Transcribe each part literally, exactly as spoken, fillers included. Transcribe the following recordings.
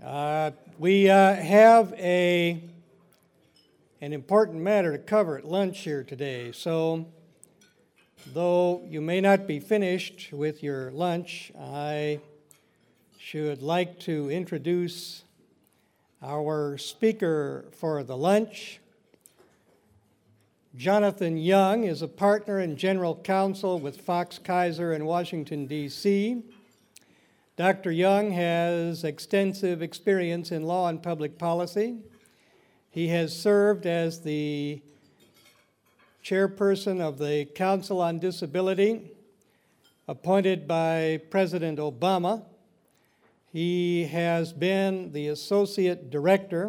Uh, we uh, have a an important matter to cover at lunch here today. So, though you may not be finished with your lunch, I should like to introduce our speaker for the lunch. Jonathan Young is a partner and general counsel with Fox Kaiser in Washington, D C Doctor Young has extensive experience in law and public policy. He has served as the chairperson of the Council on Disability, appointed by President Obama. He has been the associate director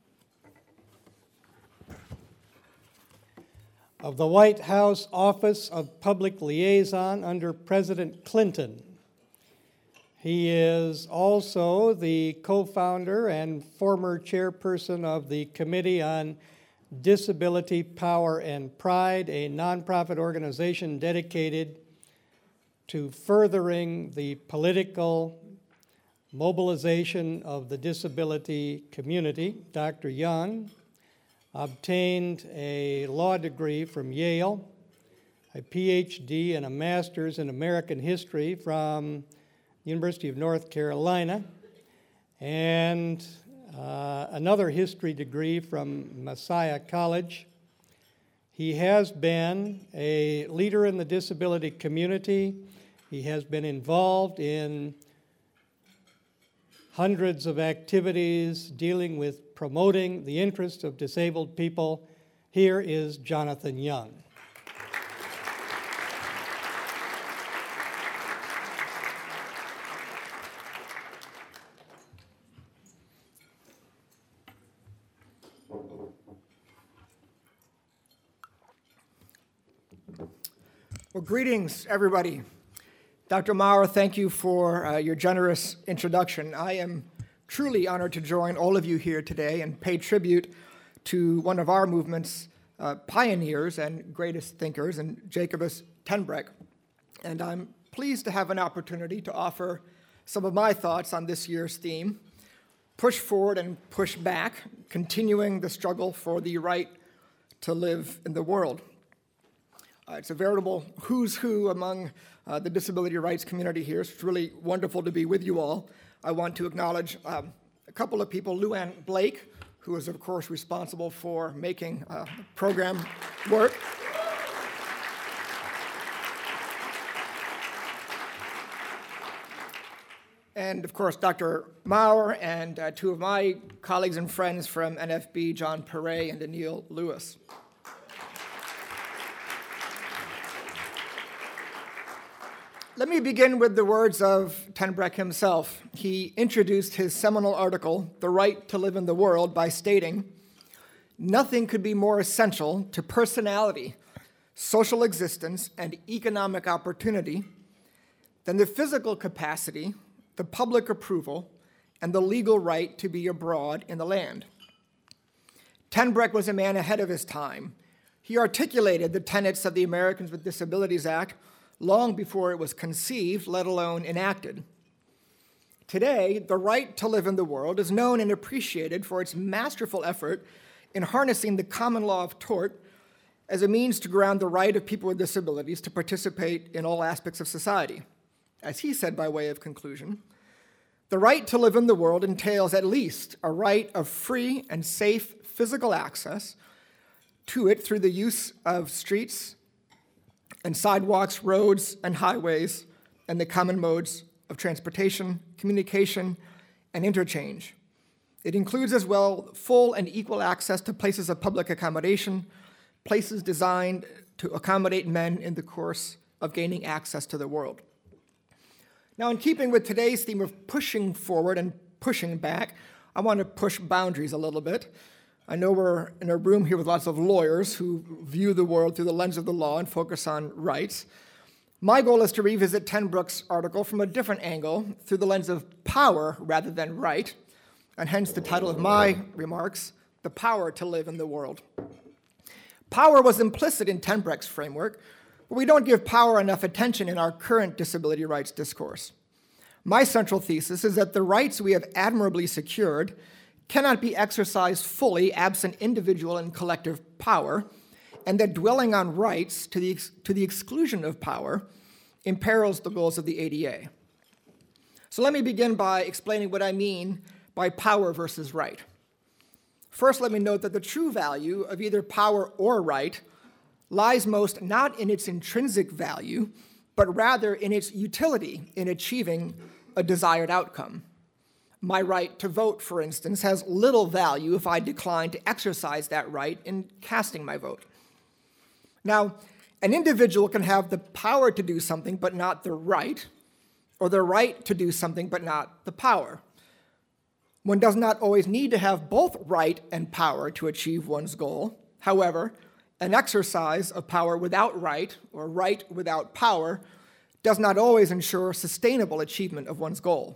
of the White House Office of Public Liaison under President Clinton. He is also the co-founder and former chairperson of the Committee on Disability, Power, and Pride, a nonprofit organization dedicated to furthering the political mobilization of the disability community. Doctor Young obtained a law degree from Yale, a P H D and a master's in American history from University of North Carolina, and uh, another history degree from Messiah College. He has been a leader in the disability community. He has been involved in hundreds of activities dealing with promoting the interests of disabled people. Here is Jonathan Young. Well, greetings, everybody. Doctor Maurer, thank you for uh, your generous introduction. I am truly honored to join all of you here today and pay tribute to one of our movement's uh, pioneers and greatest thinkers, and Jacobus Tenbreck. And I'm pleased to have an opportunity to offer some of my thoughts on this year's theme, Push Forward and Push Back, continuing the struggle for the right to live in the world. Uh, it's a veritable who's who among uh, the disability rights community here. It's really wonderful to be with you all. I want to acknowledge um, a couple of people, Luann Blake, who is, of course, responsible for making uh, the program work. And, of course, Doctor Maurer and uh, two of my colleagues and friends from N F B, John Perret and Anil Lewis. Let me begin with the words of Tenbreck himself. He introduced his seminal article, The Right to Live in the World, by stating, "Nothing could be more essential to personality, social existence, and economic opportunity than the physical capacity, the public approval, and the legal right to be abroad in the land." Tenbreck was a man ahead of his time. He articulated the tenets of the Americans with Disabilities Act long before it was conceived, let alone enacted. Today, the right to live in the world is known and appreciated for its masterful effort in harnessing the common law of tort as a means to ground the right of people with disabilities to participate in all aspects of society. As he said by way of conclusion, the right to live in the world entails at least a right of free and safe physical access to it through the use of streets and sidewalks, roads, and highways, and the common modes of transportation, communication, and interchange. It includes as well full and equal access to places of public accommodation, places designed to accommodate men in the course of gaining access to the world. Now, in keeping with today's theme of pushing forward and pushing back, I want to push boundaries a little bit. I know we're in a room here with lots of lawyers who view the world through the lens of the law and focus on rights. My goal is to revisit Tenbreck's article from a different angle, through the lens of power rather than right, and hence the title of my remarks, The Power to Live in the World. Power was implicit in Tenbreck's framework, but we don't give power enough attention in our current disability rights discourse. My central thesis is that the rights we have admirably secured cannot be exercised fully absent individual and collective power, and that dwelling on rights to the, ex- to the exclusion of power imperils the goals of the A D A. So let me begin by explaining what I mean by power versus right. First, let me note that the true value of either power or right lies most not in its intrinsic value, but rather in its utility in achieving a desired outcome. My right to vote, for instance, has little value if I decline to exercise that right in casting my vote. Now, an individual can have the power to do something but not the right, or the right to do something but not the power. One does not always need to have both right and power to achieve one's goal. However, an exercise of power without right, or right without power, does not always ensure sustainable achievement of one's goal.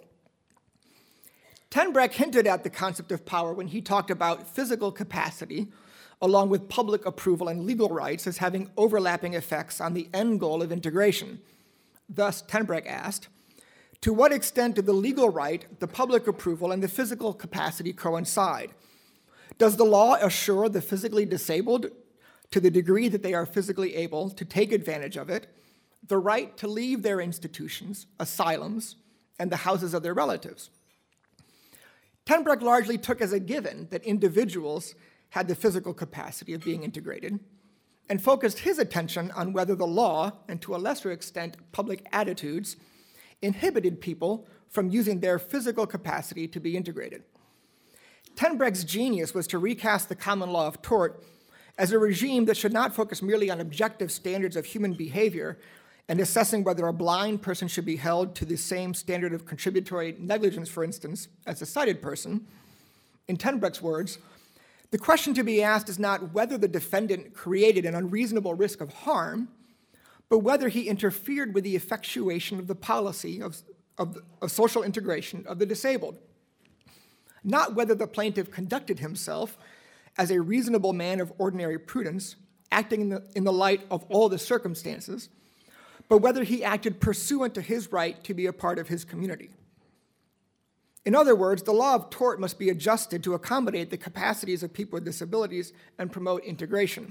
ten Breck hinted at the concept of power when he talked about physical capacity, along with public approval and legal rights, as having overlapping effects on the end goal of integration. Thus, ten Breck asked, to what extent do the legal right, the public approval, and the physical capacity coincide? Does the law assure the physically disabled, to the degree that they are physically able to take advantage of it, the right to leave their institutions, asylums, and the houses of their relatives? ten Breck largely took as a given that individuals had the physical capacity of being integrated, and focused his attention on whether the law, and to a lesser extent public attitudes, inhibited people from using their physical capacity to be integrated. ten Breck's genius was to recast the common law of tort as a regime that should not focus merely on objective standards of human behavior and assessing whether a blind person should be held to the same standard of contributory negligence, for instance, as a sighted person. In ten Breck's words, the question to be asked is not whether the defendant created an unreasonable risk of harm, but whether he interfered with the effectuation of the policy of, of, of social integration of the disabled. Not whether the plaintiff conducted himself as a reasonable man of ordinary prudence, acting in the, in the light of all the circumstances, but whether he acted pursuant to his right to be a part of his community. In other words, the law of tort must be adjusted to accommodate the capacities of people with disabilities and promote integration.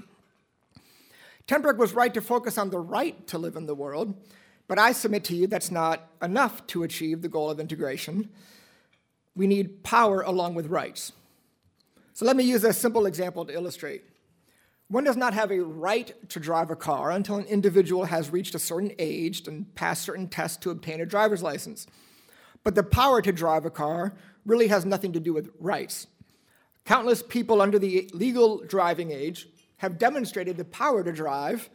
ten Breck was right to focus on the right to live in the world, but I submit to you that's not enough to achieve the goal of integration. We need power along with rights. So let me use a simple example to illustrate. One does not have a right to drive a car until an individual has reached a certain age and passed certain tests to obtain a driver's license. But the power to drive a car really has nothing to do with rights. Countless people under the legal driving age have demonstrated the power to drive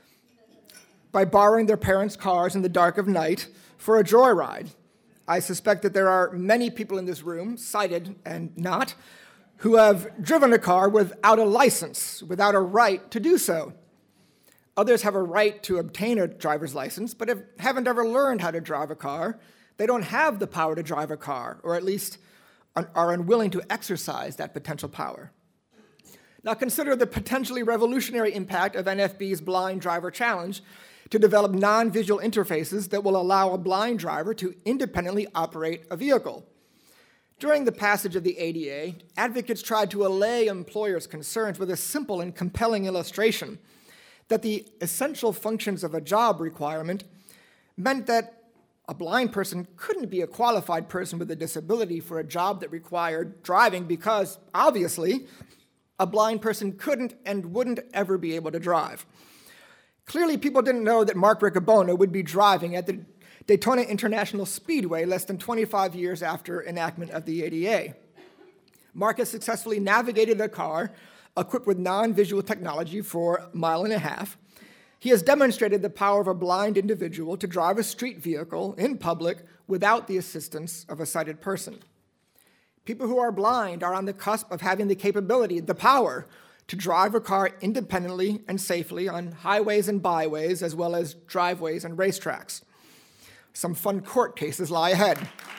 by borrowing their parents' cars in the dark of night for a joyride. I suspect that there are many people in this room, sighted and not, who have driven a car without a license, without a right to do so. Others have a right to obtain a driver's license, but have, haven't ever learned how to drive a car. They don't have the power to drive a car, or at least are unwilling to exercise that potential power. Now consider the potentially revolutionary impact of N F B's Blind Driver Challenge to develop non-visual interfaces that will allow a blind driver to independently operate a vehicle. During the passage of the A D A, advocates tried to allay employers' concerns with a simple and compelling illustration that the essential functions of a job requirement meant that a blind person couldn't be a qualified person with a disability for a job that required driving because, obviously, a blind person couldn't and wouldn't ever be able to drive. Clearly, people didn't know that Mark Riccobono would be driving at the Daytona International Speedway less than twenty-five years after enactment of the A D A. Mark has successfully navigated a car equipped with non-visual technology for a mile and a half. He has demonstrated the power of a blind individual to drive a street vehicle in public without the assistance of a sighted person. People who are blind are on the cusp of having the capability, the power, to drive a car independently and safely on highways and byways, as well as driveways and racetracks. Some fun court cases lie ahead.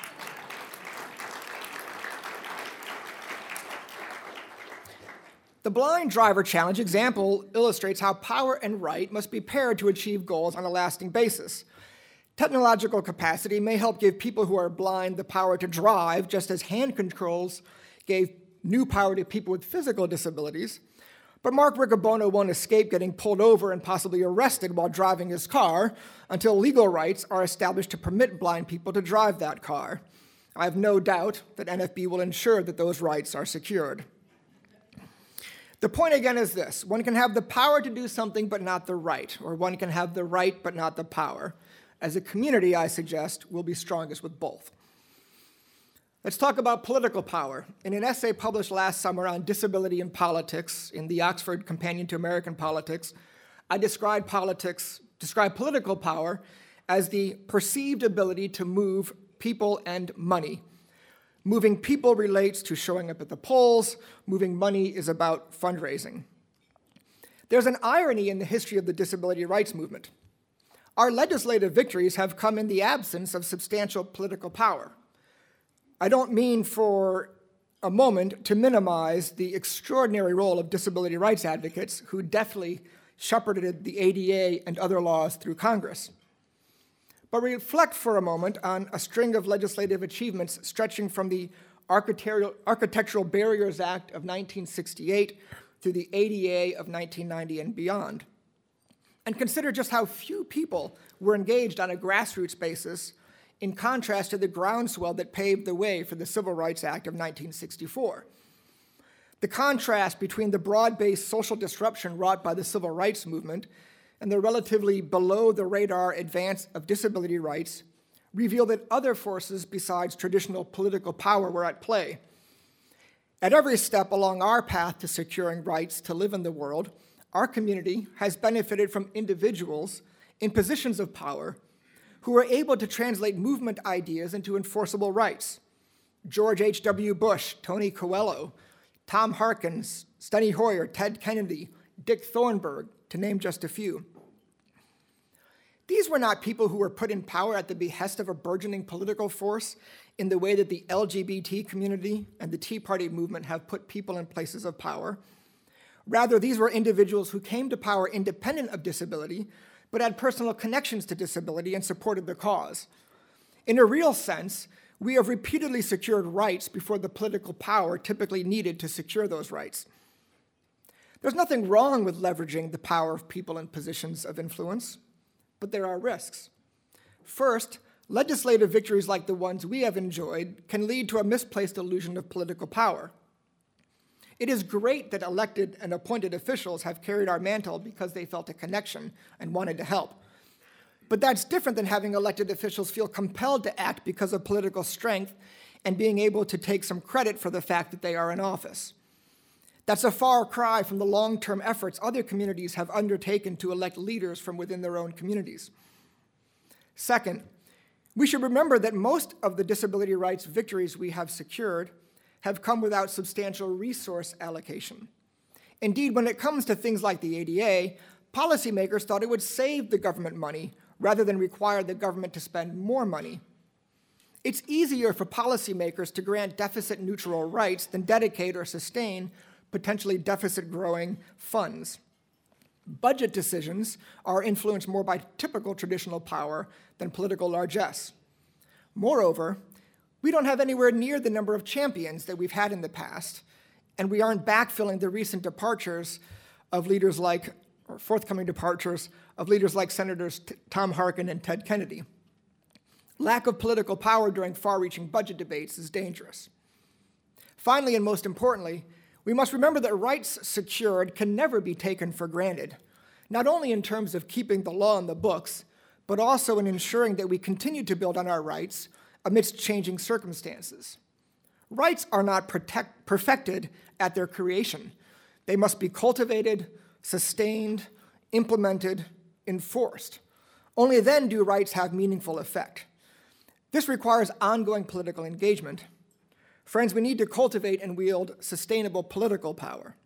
The Blind Driver Challenge example illustrates how power and right must be paired to achieve goals on a lasting basis. Technological capacity may help give people who are blind the power to drive, just as hand controls gave new power to people with physical disabilities. But Mark Riccobono won't escape getting pulled over and possibly arrested while driving his car until legal rights are established to permit blind people to drive that car. I have no doubt that N F B will ensure that those rights are secured. The point again is this: one can have the power to do something but not the right, or one can have the right but not the power. As a community, I suggest, we'll be strongest with both. Let's talk about political power. In an essay published last summer on disability and politics in the Oxford Companion to American Politics, I described politics, described political power as the perceived ability to move people and money. Moving people relates to showing up at the polls. Moving money is about fundraising. There's an irony in the history of the disability rights movement. Our legislative victories have come in the absence of substantial political power. I don't mean for a moment to minimize the extraordinary role of disability rights advocates who deftly shepherded the A D A and other laws through Congress. But reflect for a moment on a string of legislative achievements stretching from the Architectural Barriers Act of nineteen sixty-eight through the A D A of nineteen ninety and beyond. And consider just how few people were engaged on a grassroots basis in contrast to the groundswell that paved the way for the Civil Rights Act of nineteen sixty-four. The contrast between the broad-based social disruption wrought by the civil rights movement and the relatively below-the-radar advance of disability rights reveal that other forces besides traditional political power were at play. At every step along our path to securing rights to live in the world, our community has benefited from individuals in positions of power who were able to translate movement ideas into enforceable rights. George H W Bush, Tony Coelho, Tom Harkins, Steny Hoyer, Ted Kennedy, Dick Thornburgh, to name just a few. These were not people who were put in power at the behest of a burgeoning political force in the way that the L G B T community and the Tea Party movement have put people in places of power. Rather, these were individuals who came to power independent of disability, but had personal connections to disability and supported the cause. In a real sense, we have repeatedly secured rights before the political power typically needed to secure those rights. There's nothing wrong with leveraging the power of people in positions of influence, but there are risks. First, legislative victories like the ones we have enjoyed can lead to a misplaced illusion of political power. It is great that elected and appointed officials have carried our mantle because they felt a connection and wanted to help. But that's different than having elected officials feel compelled to act because of political strength and being able to take some credit for the fact that they are in office. That's a far cry from the long-term efforts other communities have undertaken to elect leaders from within their own communities. Second, we should remember that most of the disability rights victories we have secured have come without substantial resource allocation. Indeed, when it comes to things like the A D A, policymakers thought it would save the government money rather than require the government to spend more money. It's easier for policymakers to grant deficit-neutral rights than dedicate or sustain potentially deficit-growing funds. Budget decisions are influenced more by typical traditional power than political largesse. Moreover, we don't have anywhere near the number of champions that we've had in the past, and we aren't backfilling the recent departures of leaders like, or forthcoming departures of leaders like Senators Tom Harkin and Ted Kennedy. Lack of political power during far-reaching budget debates is dangerous. Finally, and most importantly, we must remember that rights secured can never be taken for granted, not only in terms of keeping the law in the books, but also in ensuring that we continue to build on our rights amidst changing circumstances. Rights are not protect, perfected at their creation. They must be cultivated, sustained, implemented, enforced. Only then do rights have meaningful effect. This requires ongoing political engagement. Friends, we need to cultivate and wield sustainable political power.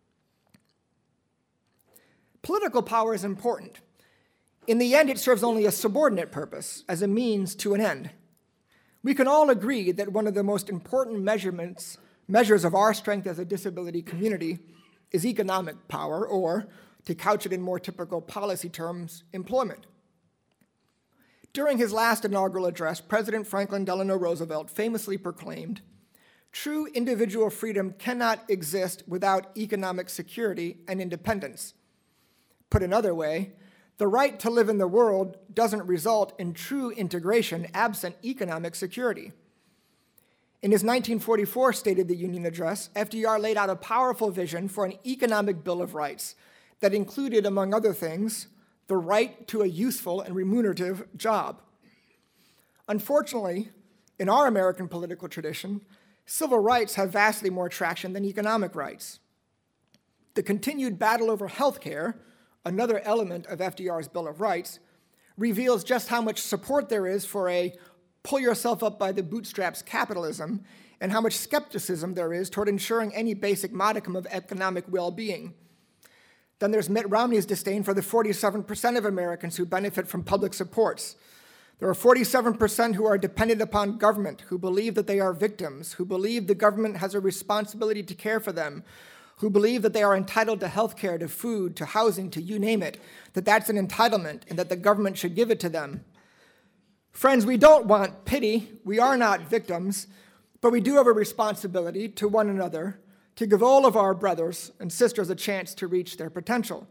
Political power is important. In the end, it serves only a subordinate purpose, as a means to an end. We can all agree that one of the most important measurements, measures of our strength as a disability community is economic power, or, to couch it in more typical policy terms, employment. During his last inaugural address, President Franklin Delano Roosevelt famously proclaimed, "True individual freedom cannot exist without economic security and independence." Put another way, the right to live in the world doesn't result in true integration absent economic security. In his nineteen forty-four State of the Union address, F D R laid out a powerful vision for an economic Bill of Rights that included, among other things, the right to a useful and remunerative job. Unfortunately, in our American political tradition, civil rights have vastly more traction than economic rights. The continued battle over health care, another element of F D R's Bill of Rights, reveals just how much support there is for a pull yourself up by the bootstraps capitalism and how much skepticism there is toward ensuring any basic modicum of economic well-being. Then there's Mitt Romney's disdain for the forty-seven percent of Americans who benefit from public supports. There are forty-seven percent who are dependent upon government, who believe that they are victims, who believe the government has a responsibility to care for them, who believe that they are entitled to health care, to food, to housing, to you name it, that that's an entitlement and that the government should give it to them. Friends, we don't want pity. We are not victims, but we do have a responsibility to one another to give all of our brothers and sisters a chance to reach their potential.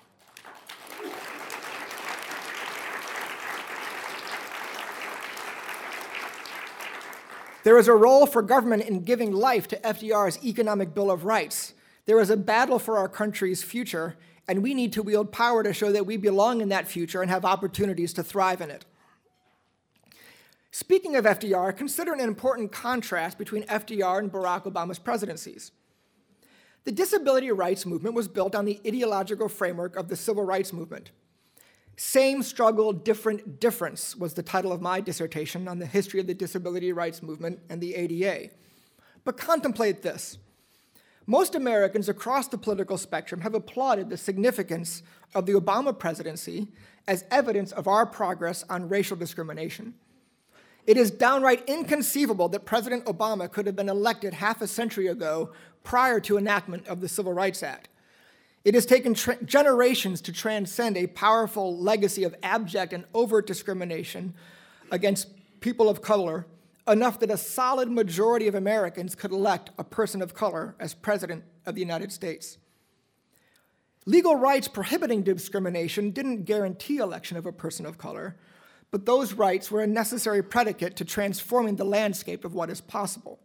There is a role for government in giving life to F D R's Economic Bill of Rights. There is a battle for our country's future, and we need to wield power to show that we belong in that future and have opportunities to thrive in it. Speaking of F D R, consider an important contrast between F D R and Barack Obama's presidencies. The disability rights movement was built on the ideological framework of the civil rights movement. Same struggle, different difference was the title of my dissertation on the history of the disability rights movement and the A D A. But contemplate this. Most Americans across the political spectrum have applauded the significance of the Obama presidency as evidence of our progress on racial discrimination. It is downright inconceivable that President Obama could have been elected half a century ago prior to enactment of the Civil Rights Act. It has taken tra- generations to transcend a powerful legacy of abject and overt discrimination against people of color, enough that a solid majority of Americans could elect a person of color as president of the United States. Legal rights prohibiting discrimination didn't guarantee election of a person of color, but those rights were a necessary predicate to transforming the landscape of what is possible.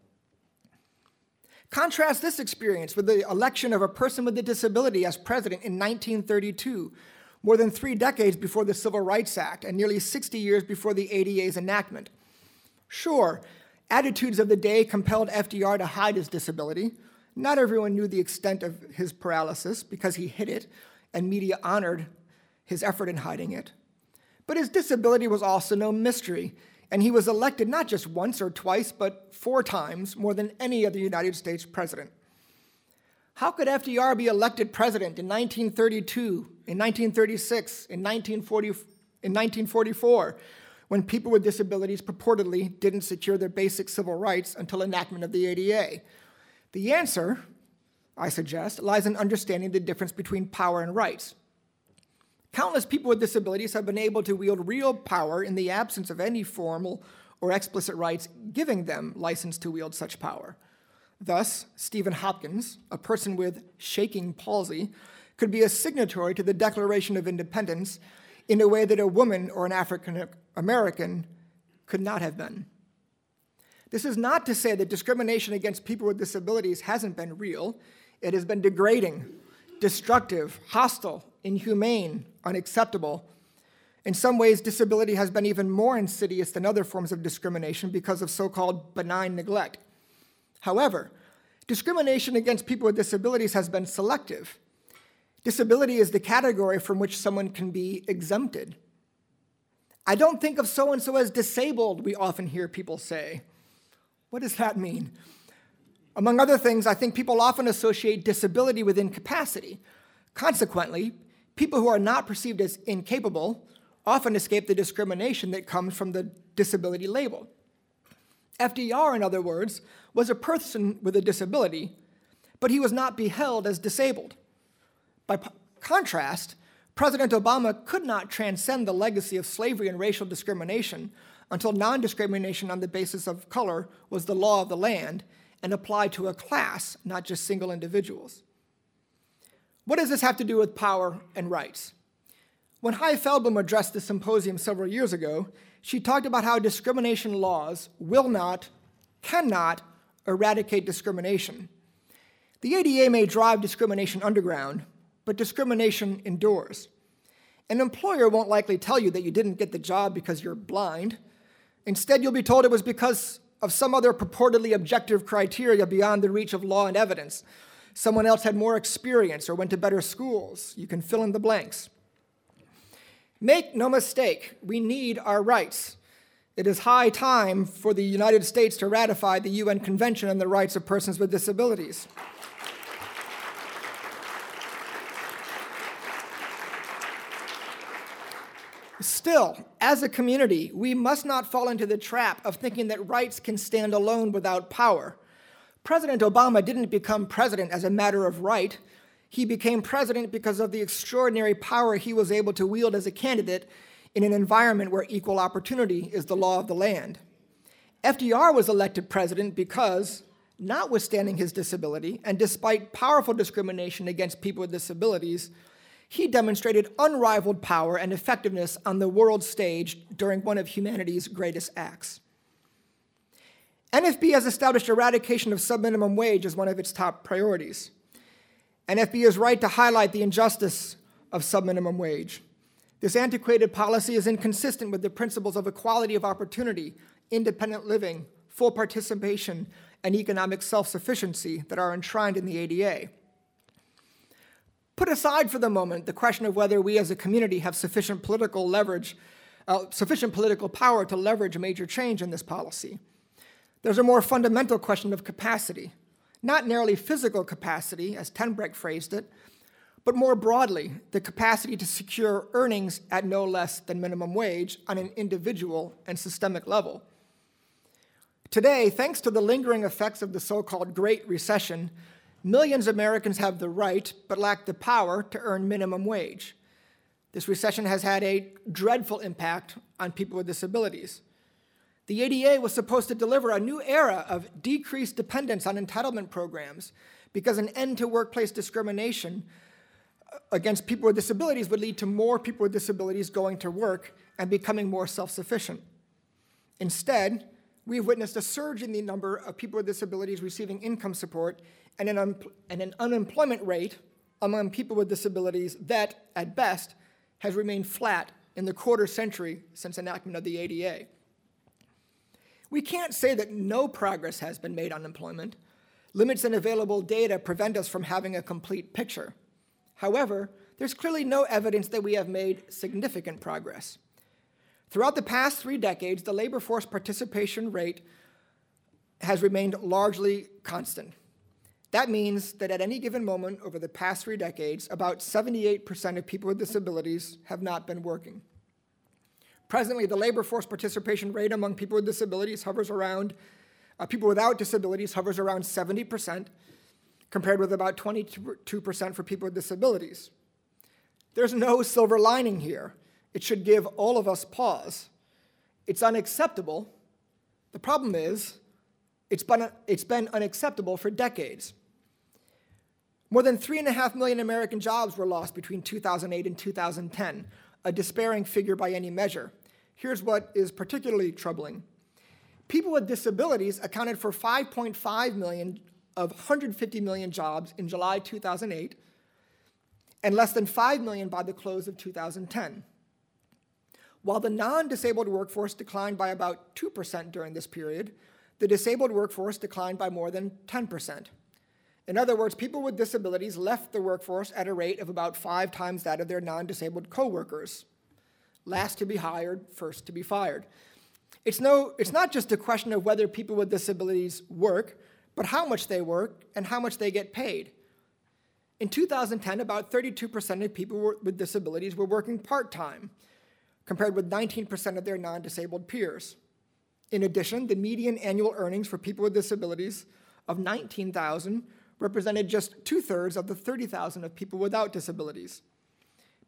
Contrast this experience with the election of a person with a disability as president in nineteen thirty-two, more than three decades before the Civil Rights Act and nearly sixty years before the A D A's enactment. Sure, attitudes of the day compelled F D R to hide his disability. Not everyone knew the extent of his paralysis because he hid it, and media honored his effort in hiding it. But his disability was also no mystery, and he was elected not just once or twice, but four times, more than any other United States president. How could F D R be elected president in nineteen thirty-two, in nineteen thirty-six, in nineteen forty, in nineteen forty-four, when people with disabilities purportedly didn't secure their basic civil rights until enactment of the A D A? The answer, I suggest, lies in understanding the difference between power and rights. Countless people with disabilities have been able to wield real power in the absence of any formal or explicit rights giving them license to wield such power. Thus, Stephen Hopkins, a person with shaking palsy, could be a signatory to the Declaration of Independence in a way that a woman or an African American could not have been. This is not to say that discrimination against people with disabilities hasn't been real. It has been degrading, destructive, hostile, inhumane, unacceptable. In some ways, disability has been even more insidious than other forms of discrimination because of so-called benign neglect. However, discrimination against people with disabilities has been selective. Disability is the category from which someone can be exempted. I don't think of so-and-so as disabled, we often hear people say. What does that mean? Among other things, I think people often associate disability with incapacity. Consequently, people who are not perceived as incapable often escape the discrimination that comes from the disability label. F D R, in other words, was a person with a disability, but he was not beheld as disabled. By p- contrast, President Obama could not transcend the legacy of slavery and racial discrimination until non-discrimination on the basis of color was the law of the land and applied to a class, not just single individuals. What does this have to do with power and rights? When Heidi Feldblum addressed the symposium several years ago, she talked about how discrimination laws will not, cannot eradicate discrimination. The A D A may drive discrimination underground, but discrimination endures. An employer won't likely tell you that you didn't get the job because you're blind. Instead, you'll be told it was because of some other purportedly objective criteria beyond the reach of law and evidence. Someone else had more experience or went to better schools. You can fill in the blanks. Make no mistake, we need our rights. It is high time for the United States to ratify the U N Convention on the Rights of Persons with Disabilities. Still, as a community, we must not fall into the trap of thinking that rights can stand alone without power. President Obama didn't become president as a matter of right. He became president because of the extraordinary power he was able to wield as a candidate in an environment where equal opportunity is the law of the land. F D R was elected president because, notwithstanding his disability, and despite powerful discrimination against people with disabilities, he demonstrated unrivaled power and effectiveness on the world stage during one of humanity's greatest acts. N F B has established eradication of subminimum wage as one of its top priorities. N F B is right to highlight the injustice of subminimum wage. This antiquated policy is inconsistent with the principles of equality of opportunity, independent living, full participation, and economic self-sufficiency that are enshrined in the A D A. Put aside for the moment the question of whether we as a community have sufficient political leverage, uh, sufficient political power to leverage major change in this policy. There's a more fundamental question of capacity, not narrowly physical capacity, as Tenbreck phrased it, but more broadly, the capacity to secure earnings at no less than minimum wage on an individual and systemic level. Today, thanks to the lingering effects of the so-called Great Recession, millions of Americans have the right but lack the power to earn minimum wage. This recession has had a dreadful impact on people with disabilities. The A D A was supposed to deliver a new era of decreased dependence on entitlement programs because an end to workplace discrimination against people with disabilities would lead to more people with disabilities going to work and becoming more self-sufficient. Instead, we've witnessed a surge in the number of people with disabilities receiving income support and an, un- and an unemployment rate among people with disabilities that, at best, has remained flat in the quarter century since enactment of the A D A. We can't say that no progress has been made on employment. Limits in available data prevent us from having a complete picture. However, there's clearly no evidence that we have made significant progress. Throughout the past three decades, the labor force participation rate has remained largely constant. That means that at any given moment over the past three decades, about seventy-eight percent of people with disabilities have not been working. Presently, the labor force participation rate among people with disabilities hovers around, uh, people without disabilities hovers around seventy percent, compared with about twenty-two percent for people with disabilities. There's no silver lining here. It should give all of us pause. It's unacceptable. The problem is, it's been, it's been unacceptable for decades. More than three and a half million American jobs were lost between two thousand eight and two thousand ten, a despairing figure by any measure. Here's what is particularly troubling. People with disabilities accounted for five point five million of one hundred fifty million jobs in July two thousand eight, and less than five million by the close of two thousand ten. While the non-disabled workforce declined by about two percent during this period, the disabled workforce declined by more than ten percent. In other words, people with disabilities left the workforce at a rate of about five times that of their non-disabled coworkers. Last to be hired, first to be fired. It's, no, it's not just a question of whether people with disabilities work, but how much they work and how much they get paid. In two thousand ten, about thirty-two percent of people with disabilities were working part-time, compared with nineteen percent of their non-disabled peers. In addition, the median annual earnings for people with disabilities of nineteen thousand dollars represented just two-thirds of the thirty thousand dollars of people without disabilities.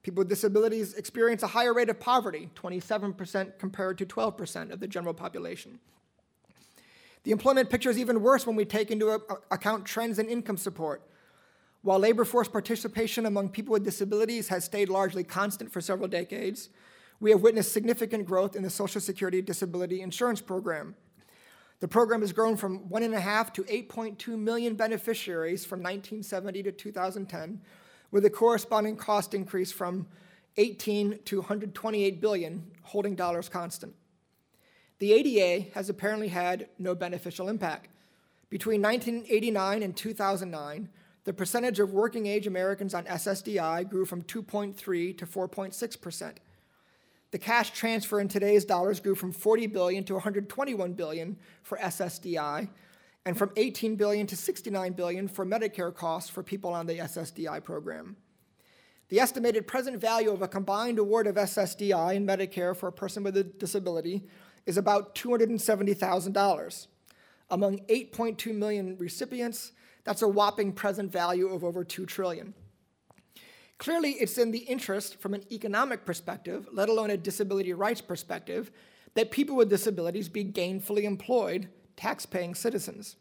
People with disabilities experience a higher rate of poverty, twenty-seven percent compared to twelve percent of the general population. The employment picture is even worse when we take into account trends in income support. While labor force participation among people with disabilities has stayed largely constant for several decades, we have witnessed significant growth in the Social Security Disability Insurance Program. The program has grown from one and a half to eight point two million beneficiaries from nineteen seventy to two thousand ten, with a corresponding cost increase from eighteen to one hundred twenty-eight billion, holding dollars constant. The A D A has apparently had no beneficial impact. Between nineteen eighty-nine and two thousand nine, the percentage of working-age Americans on S S D I grew from two point three to four point six percent. The cash transfer in today's dollars grew from forty billion dollars to one hundred twenty-one billion dollars for S S D I, and from eighteen billion dollars to sixty-nine billion dollars for Medicare costs for people on the S S D I program. The estimated present value of a combined award of S S D I and Medicare for a person with a disability is about two hundred seventy thousand dollars. Among eight point two million recipients, that's a whopping present value of over two trillion dollars. Clearly, it's in the interest from an economic perspective, let alone a disability rights perspective, that people with disabilities be gainfully employed, tax-paying citizens.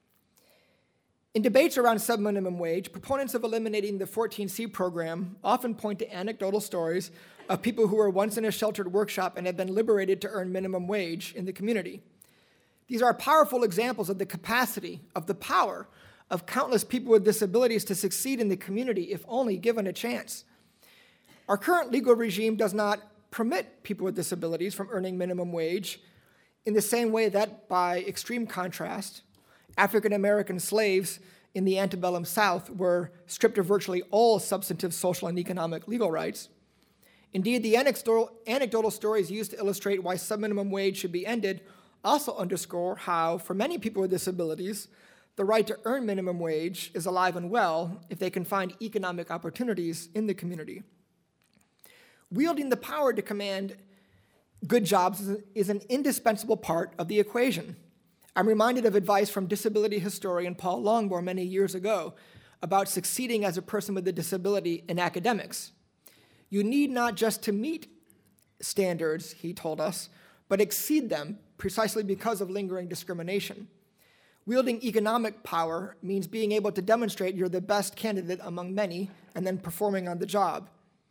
In debates around subminimum wage, proponents of eliminating the fourteen C program often point to anecdotal stories of people who were once in a sheltered workshop and have been liberated to earn minimum wage in the community. These are powerful examples of the capacity, of the power, of countless people with disabilities to succeed in the community if only given a chance. Our current legal regime does not permit people with disabilities from earning minimum wage in the same way that, by extreme contrast, African American slaves in the antebellum South were stripped of virtually all substantive social and economic legal rights. Indeed, the anecdotal, anecdotal stories used to illustrate why subminimum wage should be ended also underscore how, for many people with disabilities, the right to earn minimum wage is alive and well if they can find economic opportunities in the community. Wielding the power to command good jobs is an indispensable part of the equation. I'm reminded of advice from disability historian Paul Longmore many years ago about succeeding as a person with a disability in academics. You need not just to meet standards, he told us, but exceed them precisely because of lingering discrimination. Wielding economic power means being able to demonstrate you're the best candidate among many and then performing on the job.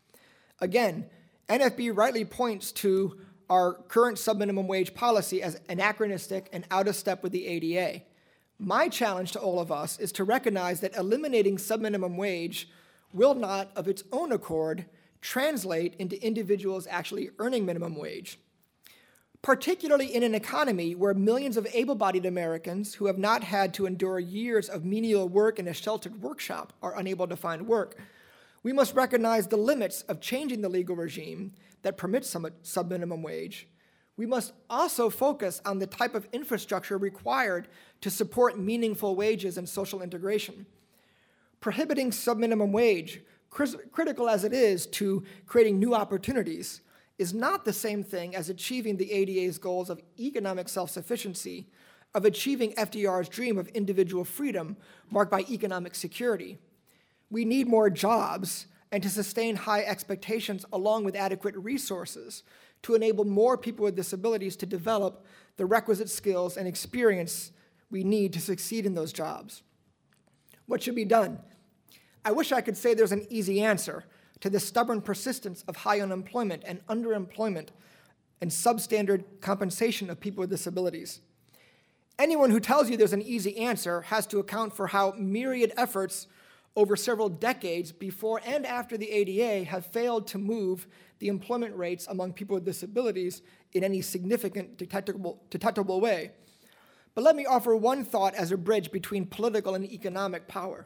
Again, N F B rightly points to our current subminimum wage policy as anachronistic and out of step with the A D A. My challenge to all of us is to recognize that eliminating subminimum wage will not, of its own accord, translate into individuals actually earning minimum wage. Particularly in an economy where millions of able-bodied Americans who have not had to endure years of menial work in a sheltered workshop are unable to find work, we must recognize the limits of changing the legal regime that permits some subminimum wage. We must also focus on the type of infrastructure required to support meaningful wages and social integration. Prohibiting subminimum wage, critical as it is to creating new opportunities, is not the same thing as achieving the A D A's goals of economic self-sufficiency, of achieving F D R's dream of individual freedom marked by economic security. We need more jobs and to sustain high expectations along with adequate resources to enable more people with disabilities to develop the requisite skills and experience we need to succeed in those jobs. What should be done? I wish I could say there's an easy answer to the stubborn persistence of high unemployment and underemployment and substandard compensation of people with disabilities. Anyone who tells you there's an easy answer has to account for how myriad efforts over several decades before and after the A D A have failed to move the employment rates among people with disabilities in any significant detectable, detectable way. But let me offer one thought as a bridge between political and economic power.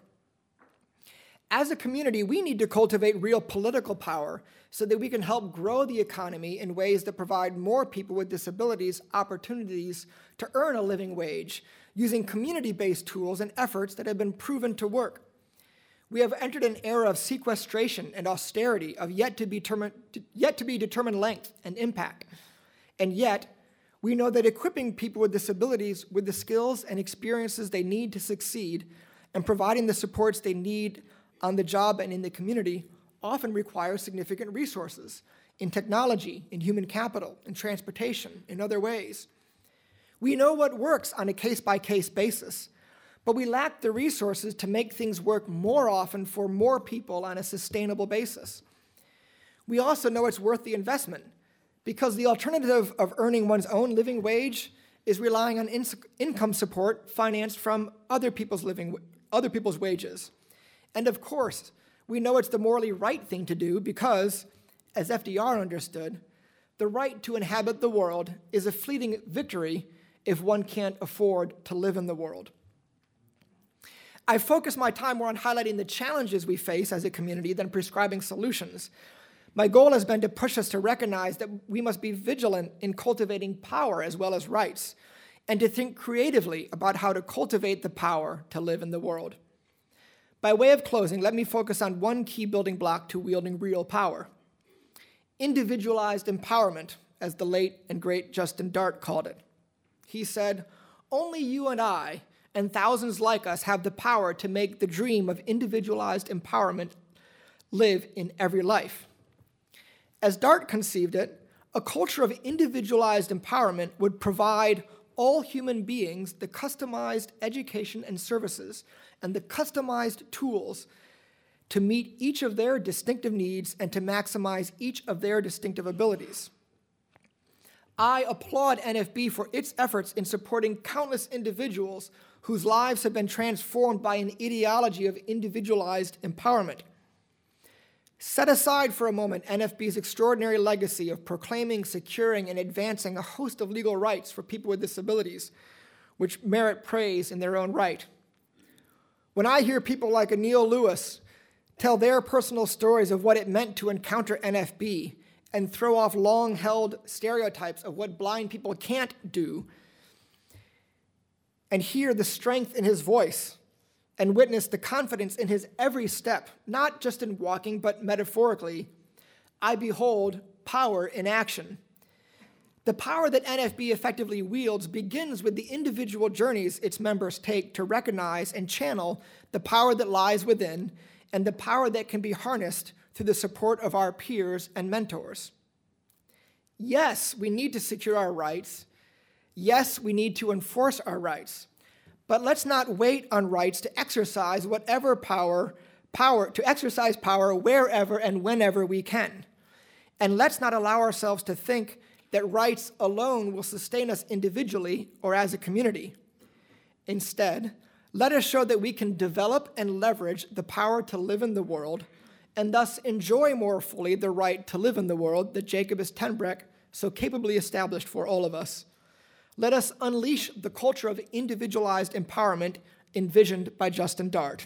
As a community, we need to cultivate real political power so that we can help grow the economy in ways that provide more people with disabilities opportunities to earn a living wage using community-based tools and efforts that have been proven to work. We have entered an era of sequestration and austerity of yet to be, termi- yet to be determined length and impact. And yet, we know that equipping people with disabilities with the skills and experiences they need to succeed and providing the supports they need on the job and in the community often require significant resources in technology, in human capital, in transportation, in other ways. We know what works on a case-by-case basis, but we lack the resources to make things work more often for more people on a sustainable basis. We also know it's worth the investment, because the alternative of earning one's own living wage is relying on in- income support financed from other people's living, other people's wages. And of course, we know it's the morally right thing to do because, as F D R understood, the right to inhabit the world is a fleeting victory if one can't afford to live in the world. I focus my time more on highlighting the challenges we face as a community than prescribing solutions. My goal has been to push us to recognize that we must be vigilant in cultivating power as well as rights, and to think creatively about how to cultivate the power to live in the world. By way of closing, let me focus on one key building block to wielding real power: individualized empowerment, as the late and great Justin Dart called it. He said, "Only you and I and thousands like us have the power to make the dream of individualized empowerment live in every life." As Dart conceived it, a culture of individualized empowerment would provide all human beings the customized education and services and the customized tools to meet each of their distinctive needs and to maximize each of their distinctive abilities. I applaud N F B for its efforts in supporting countless individuals whose lives have been transformed by an ideology of individualized empowerment. Set aside for a moment N F B's extraordinary legacy of proclaiming, securing, and advancing a host of legal rights for people with disabilities, which merit praise in their own right. When I hear people like Anil Lewis tell their personal stories of what it meant to encounter N F B and throw off long-held stereotypes of what blind people can't do, and hear the strength in his voice, and witness the confidence in his every step, not just in walking, but metaphorically, I behold power in action. The power that N F B effectively wields begins with the individual journeys its members take to recognize and channel the power that lies within and the power that can be harnessed through the support of our peers and mentors. Yes, we need to secure our rights. Yes, we need to enforce our rights. But let's not wait on rights to exercise whatever power, power, to exercise power wherever and whenever we can. And let's not allow ourselves to think that rights alone will sustain us individually or as a community. Instead, let us show that we can develop and leverage the power to live in the world and thus enjoy more fully the right to live in the world that Jacobus Tenbreck so capably established for all of us. Let us unleash the culture of individualized empowerment envisioned by Justin Dart.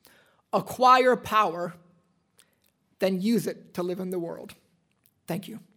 Acquire power, then use it to live in the world. Thank you.